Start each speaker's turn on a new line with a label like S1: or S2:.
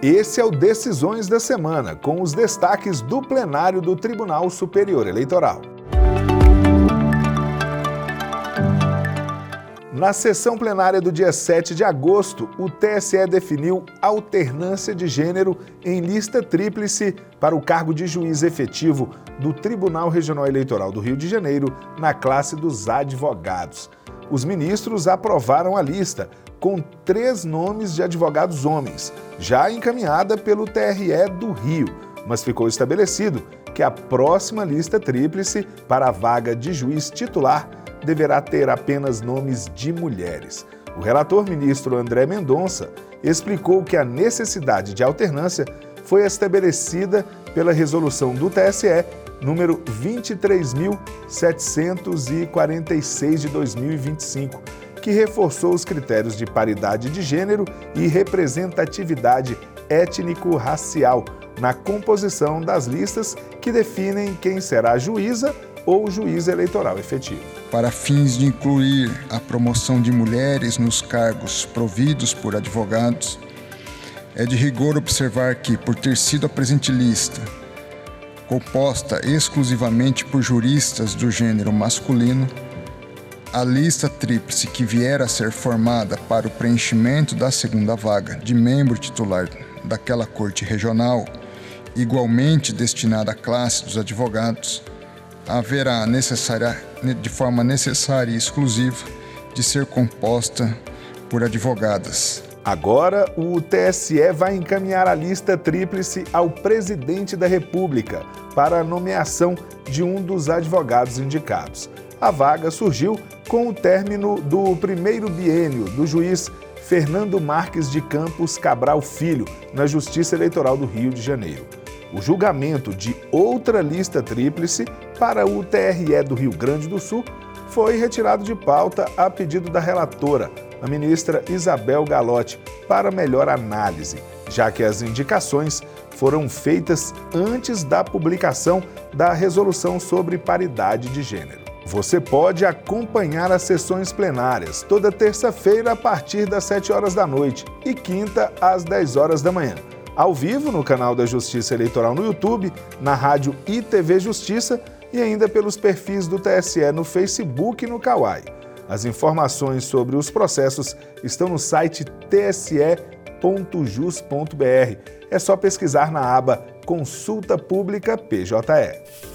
S1: Esse é o Decisões da Semana, com os destaques do plenário do Tribunal Superior Eleitoral. Na sessão plenária do dia 7 de agosto, o TSE definiu alternância de gênero em lista tríplice para o cargo de juiz efetivo do Tribunal Regional Eleitoral do Rio de Janeiro, na classe dos advogados. Os ministros aprovaram a lista, com 3 nomes de advogados homens, já encaminhada pelo TRE do Rio, mas ficou estabelecido que a próxima lista tríplice para a vaga de juiz titular deverá ter apenas nomes de mulheres. O relator ministro André Mendonça explicou que a necessidade de alternância foi estabelecida pela resolução do TSE número 23.746 de 2025, que reforçou os critérios de paridade de gênero e representatividade étnico-racial na composição das listas que definem quem será juíza ou juiz eleitoral efetivo.
S2: Para fins de incluir a promoção de mulheres nos cargos providos por advogados, é de rigor observar que, por ter sido a presente lista composta exclusivamente por juristas do gênero masculino, a lista tríplice que vier a ser formada para o preenchimento da segunda vaga de membro titular daquela corte regional, igualmente destinada à classe dos advogados, haverá de forma necessária e exclusiva de ser composta por advogadas.
S1: Agora, o TSE vai encaminhar a lista tríplice ao presidente da República para a nomeação de um dos advogados indicados. A vaga surgiu com o término do primeiro biênio do juiz Fernando Marques de Campos Cabral Filho, na Justiça Eleitoral do Rio de Janeiro. O julgamento de outra lista tríplice para o TRE do Rio Grande do Sul foi retirado de pauta a pedido da relatora, a ministra Isabel Galotti, para melhor análise, já que as indicações foram feitas antes da publicação da resolução sobre paridade de gênero. Você pode acompanhar as sessões plenárias toda terça-feira a partir das 7 horas da noite e quinta às 10 horas da manhã. Ao vivo no canal da Justiça Eleitoral no YouTube, na rádio ITV Justiça e ainda pelos perfis do TSE no Facebook e no Kawai. As informações sobre os processos estão no site tse.jus.br. É só pesquisar na aba Consulta Pública PJE.